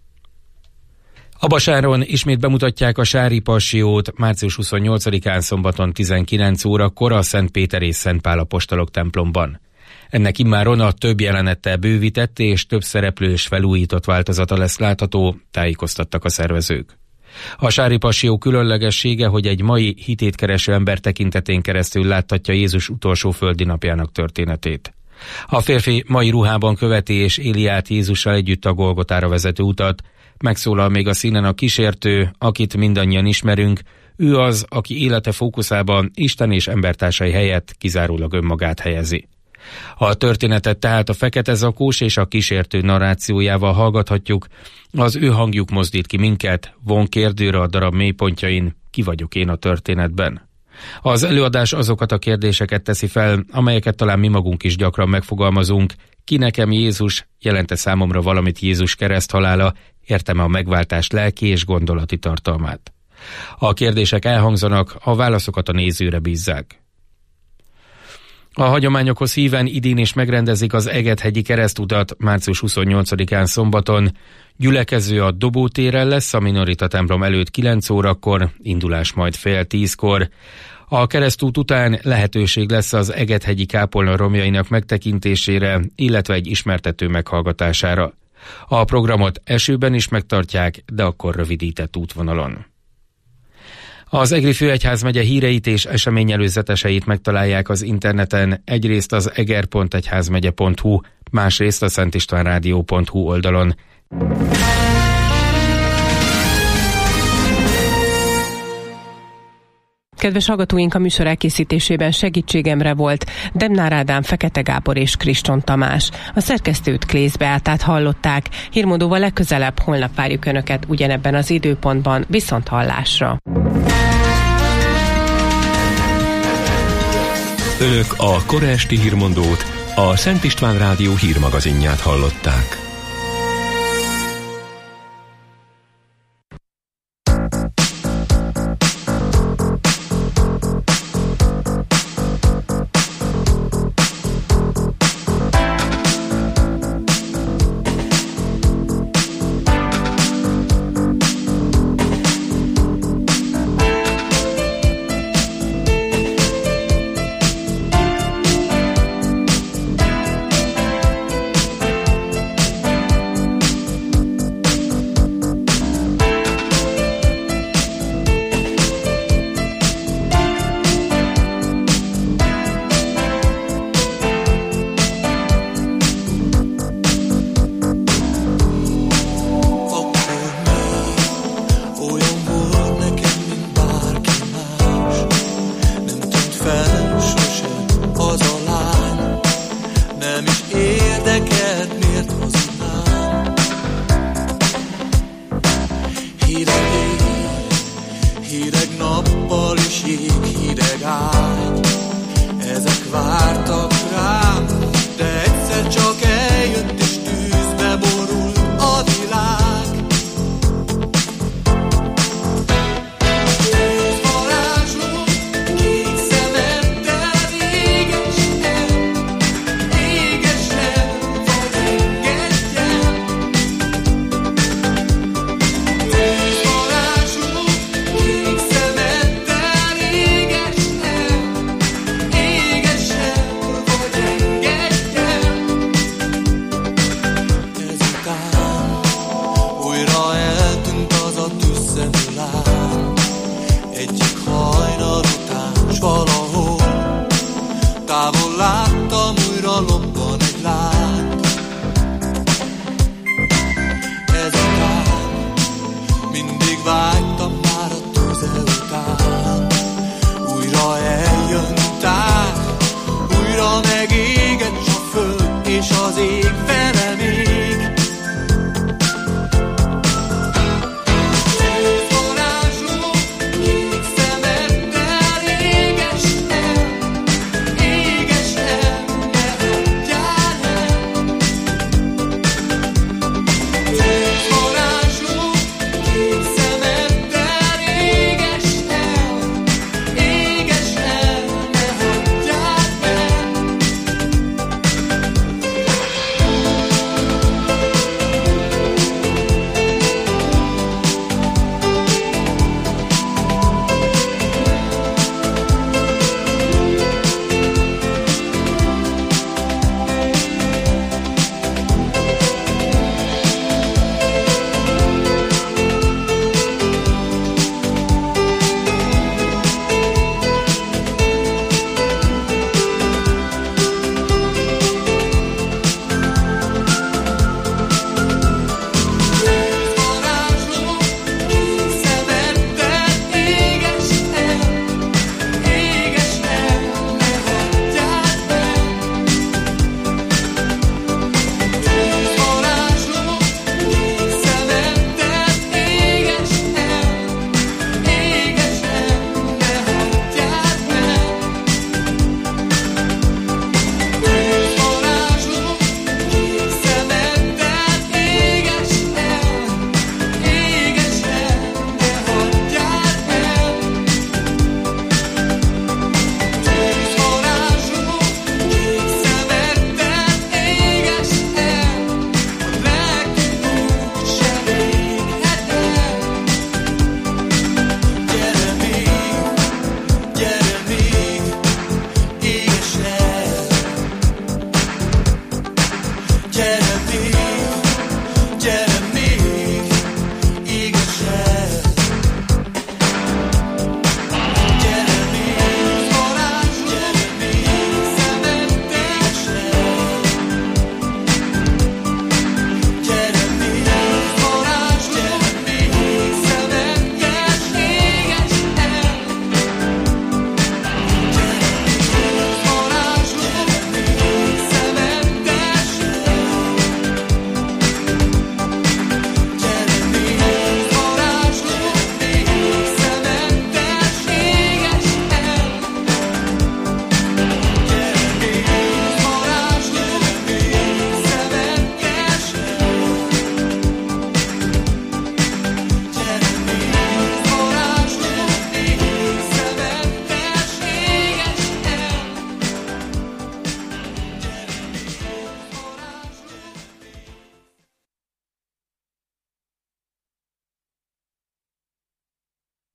A Basáron ismét bemutatják a Sári Passiót március huszonnyolcadikán szombaton tizenkilenc órakor a Szent Péter és Szent Pál apostolok templomban. Ennek immáron a több jelenettel bővített és több szereplős felújított változata lesz látható, tájékoztattak a szervezők. A Sári Passió különlegessége, hogy egy mai hitét kereső ember tekintetén keresztül láthatja Jézus utolsó földi napjának történetét. A férfi mai ruhában követi és éli át Jézussal együtt a Golgotára vezető utat. Megszólal még a színen a kísértő, akit mindannyian ismerünk. Ő az, aki élete fókuszában Isten és embertársai helyett kizárólag önmagát helyezi. A történetet tehát a fekete zakós és a kísértő narrációjával hallgathatjuk. Az ő hangjuk mozdít ki minket, von kérdőre a darab mélypontjain, ki vagyok én a történetben. Az előadás azokat a kérdéseket teszi fel, amelyeket talán mi magunk is gyakran megfogalmazunk. Ki nekem Jézus, jelente számomra valamit Jézus kereszthalála, értem a megváltás lelki és gondolati tartalmát. A kérdések elhangzanak, a válaszokat a nézőre bízzák. A hagyományokhoz híven idén is megrendezik az Egethegyi keresztutat március huszonnyolcadikán szombaton. Gyülekező a Dobótéren lesz, a Minorita templom előtt kilenc órakor, indulás majd fél tízkor. A keresztút után lehetőség lesz az Egethegyi kápolna romjainak megtekintésére, illetve egy ismertető meghallgatására. A programot esőben is megtartják, de akkor rövidített útvonalon. Az Egri Főegyházmegye híreit és eseményelőzeteseit megtalálják az interneten, egyrészt az eger pont egyházmegye pont hu, másrészt a szentistvánrádió pont hu oldalon. Kedves hallgatóink, a műsor elkészítésében segítségemre volt Demnár Ádám, Fekete Gábor és Kriston Tamás. A szerkesztőt Klész Beátát hallották. Hírmódóval legközelebb holnap várjuk Önöket ugyanebben az időpontban. Viszont hallásra! Önök a kora esti hírmondót, a Szent István Rádió hírmagazinját hallották.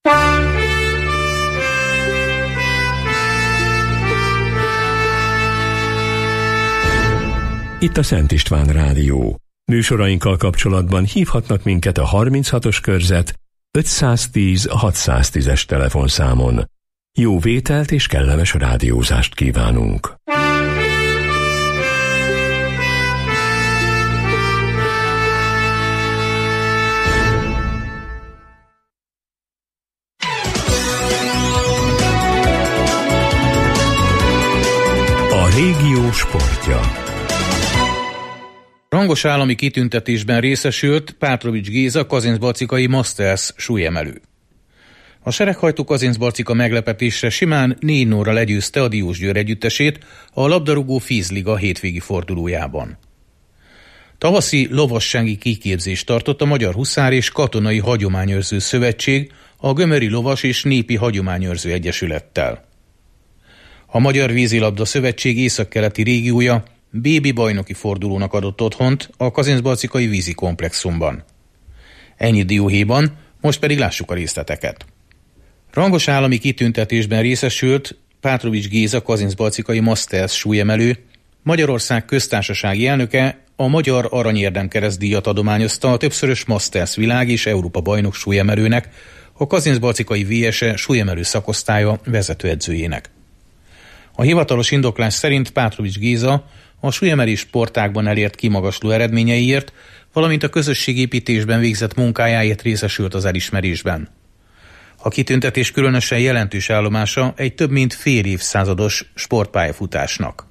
Itt a Szent István Rádió. Műsorainkkal kapcsolatban hívhatnak minket a harminchatos körzet ötszáztíz hatszáztízes telefonszámon. Jó vételt és kellemes rádiózást kívánunk! A régió sportja. Rangos állami kitüntetésben részesült Pátrovics Géza kazincbarcikai Masters súlyemelő. A sereghajtó kazincbarcika meglepetésre simán négy nullra legyőzte a Diósgyőr együttesét a labdarúgó Fízliga hétvégi fordulójában. Tavaszi lovassági kiképzést tartott a Magyar Huszár és Katonai Hagyományőrző Szövetség a Gömöri Lovas és Népi Hagyományőrző Egyesülettel. A Magyar Vízilabda Szövetség északkeleti régiója bé bé bajnoki fordulónak adott otthont a kazincbarcikai vízi komplexumban. Ennyi dióhéjban, most pedig lássuk a részleteket. Rangos állami kitüntetésben részesült Pátrovics Géza kazincbarcikai Masters súlyemelő, Magyarország köztársasági elnöke a Magyar Aranyérdem-keresztdíjat adományozta a többszörös Masters világ és Európa bajnok súlyemelőnek, a kazincbarcikai vé es e súlyemelő szakosztálya vezetőedzőjének. A hivatalos indoklás szerint Pátrovics Géza a súlyemelés sportágban elért kimagasló eredményeiért, valamint a közösségépítésben végzett munkájáért részesült az elismerésben. A kitüntetés különösen jelentős állomása egy több mint fél évszázados sportpályafutásnak.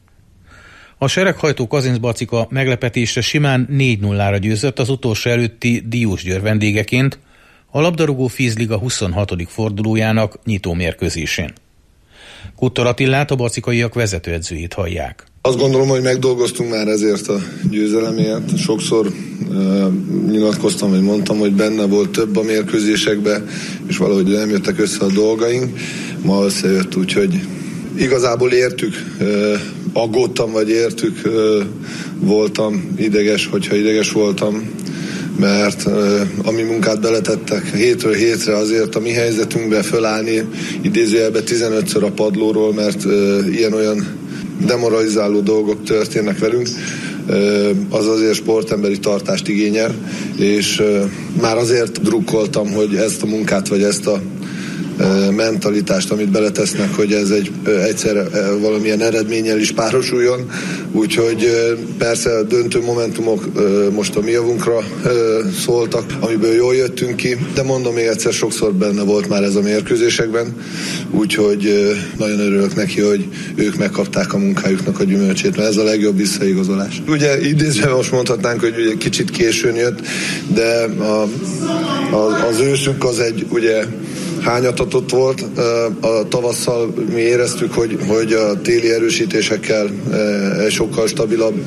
A sereghajtó kazincbarcika meglepetésre simán négy nullára győzött az utolsó előtti Diósgyőr vendégeként a labdarúgó Fízliga huszonhatodik fordulójának nyitó mérkőzésén. Kuttor Attilát, a barcikaiak vezetőedzőjét hallják. Azt gondolom, hogy megdolgoztunk már ezért a győzelemért. Sokszor uh, nyilatkoztam, vagy mondtam, hogy benne volt több a mérkőzésekben, és valahogy nem jöttek össze a dolgaink. Ma összejött, úgyhogy igazából értük, uh, aggódtam, vagy értük, uh, voltam ideges, hogyha ideges voltam, mert uh, ami munkát beletettek hétről hétre azért a mi helyzetünkbe fölállni idézőjelben tizenötször a padlóról, mert uh, ilyen-olyan demoralizáló dolgok történnek velünk, uh, az azért sportemberi tartást igényel, és uh, már azért drukkoltam, hogy ezt a munkát, vagy ezt a mentalitást, amit beletesznek, hogy ez egy egyszer valamilyen eredménnyel is párosuljon. Úgyhogy persze a döntő momentumok most a mi javunkra szóltak, amiből jól jöttünk ki, de mondom még egyszer, sokszor benne volt már ez a mérkőzésekben, úgyhogy nagyon örülök neki, hogy ők megkapták a munkájuknak a gyümölcsét, mert ez a legjobb visszaigazolás. Ugye idézve most mondhatnánk, hogy ugye kicsit későn jött, de a, a, az őszünk az egy ugye hányatatott volt. A tavasszal mi éreztük, hogy, hogy a téli erősítésekkel egy sokkal stabilabb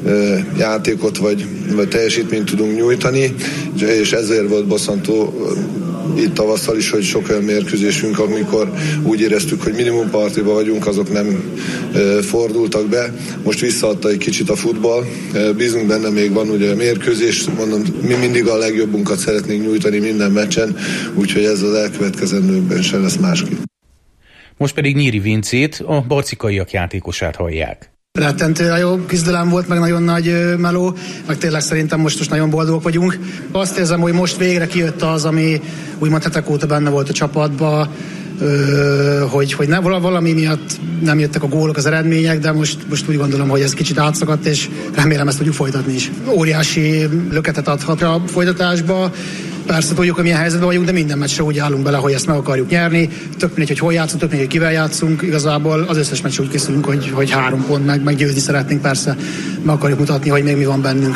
játékot vagy, vagy teljesítményt tudunk nyújtani, és ezért volt bosszantó itt tavasszal is, hogy sok olyan mérkőzésünk, amikor úgy éreztük, hogy minimum partiba vagyunk, azok nem fordultak be. Most visszaadta egy kicsit a futball. Bízunk benne, még van ugye a mérkőzés, mondom, mi mindig a legjobbunkat szeretnénk nyújtani minden meccsen, úgyhogy ez az elkövetkezendőkben sem lesz másképp. Most pedig Nyíri Vincét, a barcikaiak játékosát hallják. Rettentően jó küzdelem volt, meg nagyon nagy meló, meg tényleg szerintem most, most nagyon boldogok vagyunk. Azt érzem, hogy most végre kijött az, ami úgymond hetek óta benne volt a csapatban, hogy, hogy ne, valami miatt nem jöttek a gólok, az eredmények, de most, most úgy gondolom, hogy ez kicsit átszakadt, és remélem ezt tudjuk folytatni is. Óriási löketet adhat a folytatásba. Persze tudjuk, hogy milyen helyzetben vagyunk, de minden meccsre úgy állunk bele, hogy ezt meg akarjuk nyerni. Tök mindegy, hogy hol játszunk, tök mindegy, hogy kivel játszunk. Igazából az összes meccs úgy készülünk, hogy, hogy három pont meg, meg győzni szeretnénk, persze meg akarjuk mutatni, hogy még mi van bennünk.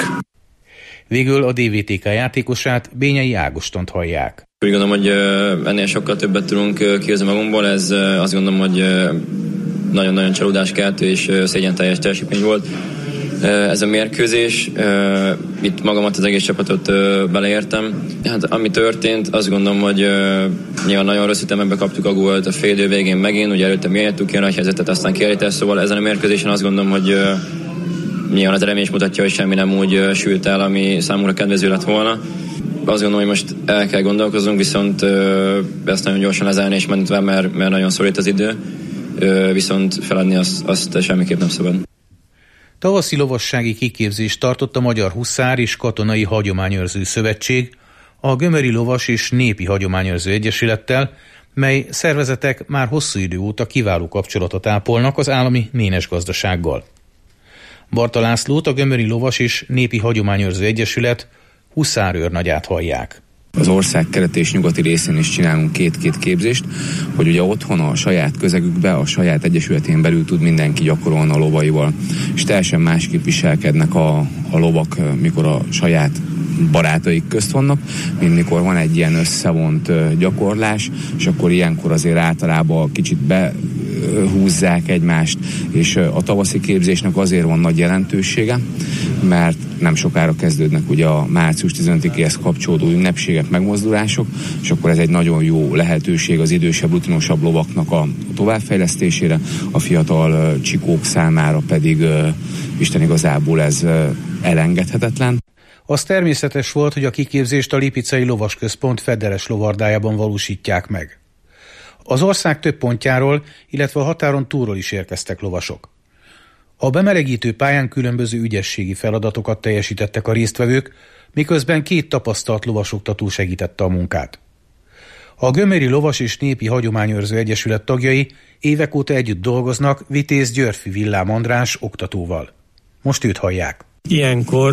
Végül a dé vé té ká játékosát, Bényei Ágostont hallják. Úgy gondolom, hogy ennél sokkal többet tudunk kihozni magunkból, ez azt gondolom, hogy nagyon-nagyon csalódáskeltő és szégyenteljes teljesítmény volt. Ez a mérkőzés, itt magamat, az egész csapatot beleértem. Hát ami történt, azt gondolom, hogy nyilván nagyon rossz ütemben kaptuk a gólt a fél idő végén megint, ugye előtte mi eljöttük ki a nagy helyzetet, aztán kiállítás, szóval ezen a mérkőzésen azt gondolom, hogy nyilván az eredmény is mutatja, hogy semmi nem úgy sült el, ami számunkra kedvező lett volna. azt gondolom, hogy most el kell gondolkoznunk, viszont ezt nagyon gyorsan lezárni és menni tovább, mert, mert nagyon szorít az idő, viszont feladni azt, azt semmiképp nem szabad. Tavaszi lovassági kiképzést tartott a Magyar Huszár és Katonai Hagyományőrző Szövetség a Gömöri Lovas és Népi Hagyományőrző Egyesülettel, mely szervezetek már hosszú idő óta kiváló kapcsolatot ápolnak az állami ménes gazdasággal. Barta Lászlót, a Gömöri Lovas és Népi Hagyományőrző Egyesület huszárőrnagyát hallják. Az ország keleti és nyugati részén is csinálunk két-két képzést, hogy ugye otthon a saját közegükbe, a saját egyesületén belül tud mindenki gyakorolni a lovaival, és teljesen másképp viselkednek a, a lovak, mikor a saját barátaik közt vannak, mint mikor van egy ilyen összevont gyakorlás, és akkor ilyenkor azért általában kicsit behúzzák egymást, és a tavaszi képzésnek azért van nagy jelentősége, mert nem sokára kezdődnek ugye a március tizenötödikéhez kapcsolódó ünnepségek, megmozdulások, és akkor ez egy nagyon jó lehetőség az idősebb, rutinosabb lovaknak a továbbfejlesztésére, a fiatal csikók számára pedig uh, Isten igazából ez uh, elengedhetetlen. Az természetes volt, hogy a kiképzést a Lipicei Lovasközpont Federes lovardájában valósítják meg. Az ország több pontjáról, illetve a határon túlról is érkeztek lovasok. A bemelegítő pályán különböző ügyességi feladatokat teljesítettek a résztvevők, miközben két tapasztalt lovasoktató segítette a munkát. A Gömöri Lovas és Népi Hagyományőrző Egyesület tagjai évek óta együtt dolgoznak Vitéz Györfi Villám András oktatóval. Most őt hallják. Ilyenkor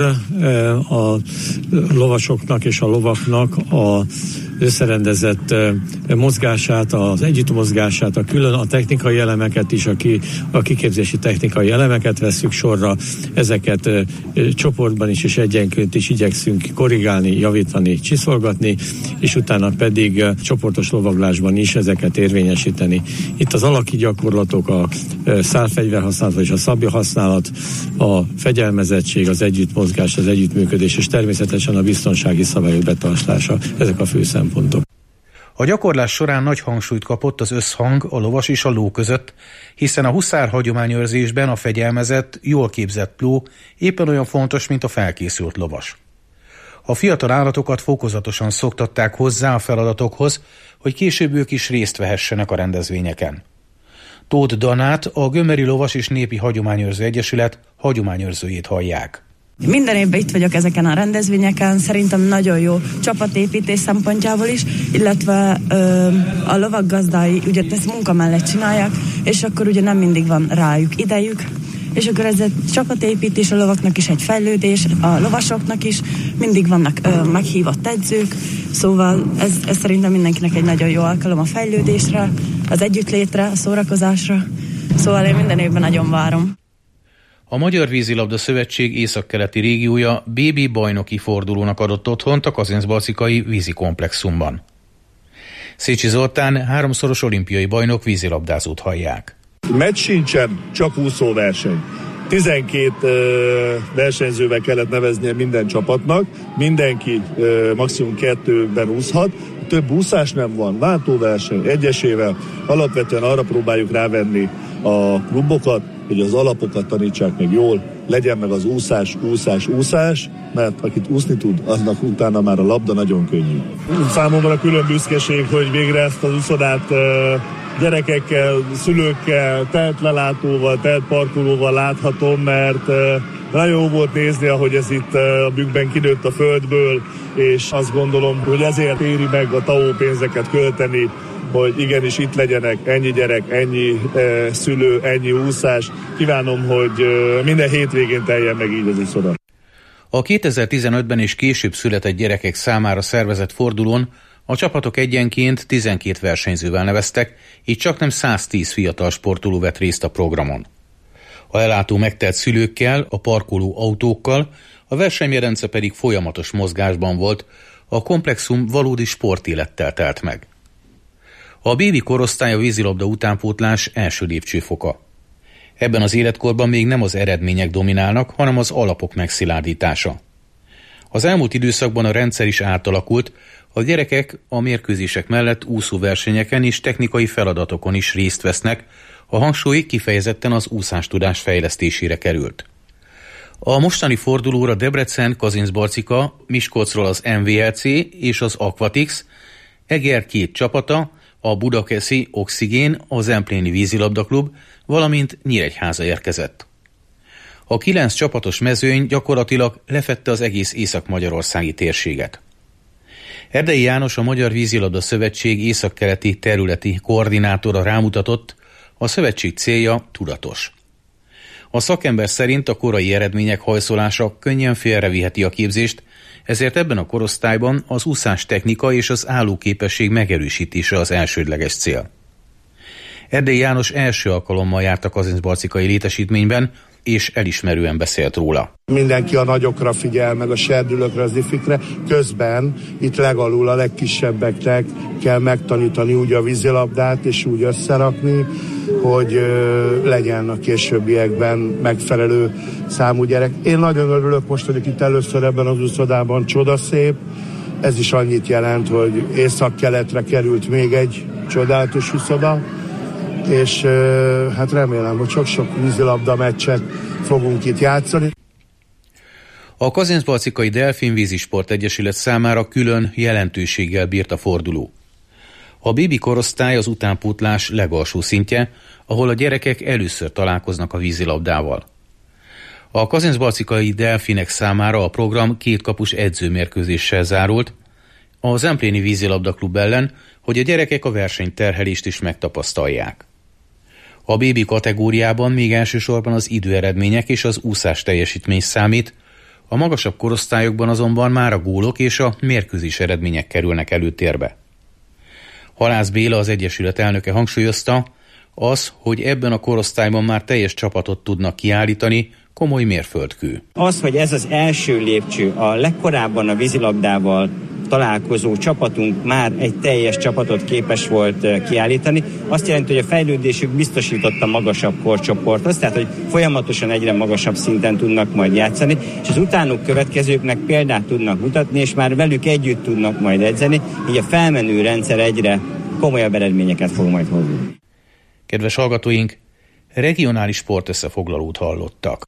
a lovasoknak és a lovaknak a összerendezett mozgását, az együttmozgását, a külön a technikai elemeket is, a, ki, a kiképzési technikai elemeket vesszük sorra, ezeket e, csoportban is és egyenként is igyekszünk korrigálni, javítani, csiszolgatni, és utána pedig e, csoportos lovaglásban is ezeket érvényesíteni. Itt az alaki gyakorlatok, a e, szálfegyver használat, és a szabja használat, a fegyelmezettség, az együttmozgás, az együttműködés, és természetesen a biztonsági szabályok betartása, ezek a fő szempontok. A gyakorlás során nagy hangsúlyt kapott az összhang a lovas és a ló között, hiszen a huszár hagyományőrzésben a fegyelmezett, jól képzett ló éppen olyan fontos, mint a felkészült lovas. A fiatal állatokat fokozatosan szoktatták hozzá a feladatokhoz, hogy később ők is részt vehessenek a rendezvényeken. Tóth Danát, a Gömöri Lovas és Népi Hagyományőrző Egyesület hagyományőrzőjét hallják. Minden évben itt vagyok ezeken a rendezvényeken, szerintem nagyon jó csapatépítés szempontjából is, illetve ö, a lovak gazdái ugye ezt munka mellett csinálják, és akkor ugye nem mindig van rájuk idejük, és akkor ez egy csapatépítés, a lovaknak is egy fejlődés, a lovasoknak is, mindig vannak ö, meghívott edzők, szóval ez, ez szerintem mindenkinek egy nagyon jó alkalom a fejlődésre, az együttlétre, a szórakozásra, szóval én minden évben nagyon várom. A Magyar Vízilabda Szövetség északkeleti régiója bé bé bajnoki fordulónak adott otthont a Kazincbarcikai vízi komplexumban. Szécsi Zoltán háromszoros olimpiai bajnok vízilabdázót hallják. Meccs sincsen, csak úszóverseny. tizenkét uh, versenyzővel kellett neveznie minden csapatnak, mindenki uh, maximum kettőben úszhat, több úszás nem van, váltóverseny egyesével, alapvetően arra próbáljuk rávenni a klubokat, hogy az alapokat tanítsák meg jól, legyen meg az úszás, úszás, úszás, mert akit úszni tud, aznak utána már a labda nagyon könnyű. Számomra külön büszkeség, hogy végre ezt az úszodát uh, gyerekekkel, szülőkkel, telt lelátóval, telt parkolóval láthatom, mert uh, nagyon jó volt nézni, ahogy ez itt uh, a bükkben kinőtt a földből, és azt gondolom, hogy ezért éri meg a té á o pénzeket költeni, hogy igenis itt legyenek ennyi gyerek, ennyi e, szülő, ennyi úszás. Kívánom, hogy e, minden hétvégén teljen meg így az úszoda. A kétezer-tizenötben és később született gyerekek számára szervezett fordulón a csapatok egyenként tizenkét versenyzővel neveztek, így csaknem száztíz fiatal sportoló vett részt a programon. A ellátó megtelt szülőkkel, a parkoló autókkal, a versenymedence pedig folyamatos mozgásban volt, a komplexum valódi sportélettel telt meg. A bébi korosztály a vízilabda utánpótlás első lépcsőfoka. Ebben az életkorban még nem az eredmények dominálnak, hanem az alapok megszilárdítása. Az elmúlt időszakban a rendszer is átalakult, a gyerekek a mérkőzések mellett úszóversenyeken és technikai feladatokon is részt vesznek, a hangsúly kifejezetten az úszástudás fejlesztésére került. A mostani fordulóra Debrecen, Kazincbarcika, Miskolcról az em vé el cé és az Aquatix, Eger két csapata, a Budakeszi Oxigén, a Zempléni Vízilabdaklub, valamint Nyíregyháza érkezett. A kilenc csapatos mezőny gyakorlatilag lefedte az egész észak-magyarországi térséget. Erdei János, a Magyar Vízilabda Szövetség északkeleti területi koordinátora rámutatott, a szövetség célja tudatos. A szakember szerint a korai eredmények hajszolása könnyen félreviheti a képzést, ezért ebben a korosztályban az úszás technika és az állóképesség megerősítése az elsődleges cél. Erdei János első alkalommal járt a kazincbarcikai létesítményben, és elismerően beszélt róla. Mindenki a nagyokra figyel, meg a serdülőkre, az ifikre, közben itt legalul a legkisebbeknek kell megtanítani úgy a vízilabdát, és úgy összerakni, hogy ö, legyen a későbbiekben megfelelő számú gyerek. Én nagyon örülök most, hogy itt először ebben az úszodában, csodaszép. Ez is annyit jelent, hogy észak-keletre került még egy csodálatos úszoda, és hát remélem, hogy sok-sok vízilabda meccset fogunk itt játszani. A Kazincbarcikai Delfin Vízisport Egyesület számára külön jelentőséggel bírt a forduló. A bébi korosztály az utánpótlás legalsó szintje, ahol a gyerekek először találkoznak a vízilabdával. A Kazincbarcikai Delfinek számára a program két kapus edzőmérkőzéssel zárult, a Zempléni Vízilabdaklub ellen, hogy a gyerekek a versenyterhelést is megtapasztalják. A bébi kategóriában még elsősorban az időeredmények és az úszás teljesítmény számít, a magasabb korosztályokban azonban már a gólok és a mérkőzés eredmények kerülnek előtérbe. Halász Béla, az egyesület elnöke hangsúlyozta, az, hogy ebben a korosztályban már teljes csapatot tudnak kiállítani, komoly mérföldkő. Az, hogy ez az első lépcső, a legkorábban a vízilabdával találkozó csapatunk már egy teljes csapatot képes volt kiállítani, azt jelenti, hogy a fejlődésük biztosította magasabb korcsoporthoz, tehát hogy folyamatosan egyre magasabb szinten tudnak majd játszani, és az utánuk következőknek példát tudnak mutatni, és már velük együtt tudnak majd edzeni, így a felmenő rendszer egyre komolyabb eredményeket fog majd hozni. Kedves hallgatóink, regionális sportösszefoglalót hallottak.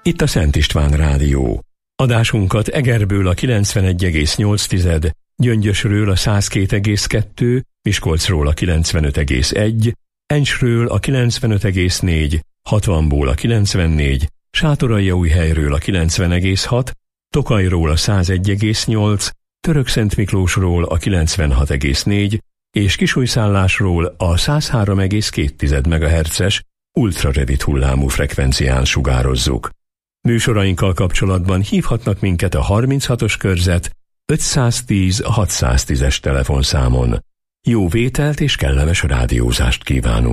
Itt a Szent István Rádió. Adásunkat Egerből a kilencvenegy egész nyolc, Gyöngyösről a száz két egész kettő, Miskolcról a kilencvenöt egész egy, Encsről a kilencvenöt egész négy, hatvanból a kilencvennégy, Sátoraljaújhelyről a kilencven egész hat, Tokajról a száz egy egész nyolc, Törökszentmiklósról a kilencvenhat egész négy, és Kisújszállásról a száz három egész két megahertzes ultrarövid hullámú frekvencián sugározzuk. Műsorainkkal kapcsolatban hívhatnak minket a harminchatos körzet ötszáztíz hatszáztízes telefonszámon. Jó vételt és kellemes rádiózást kívánunk!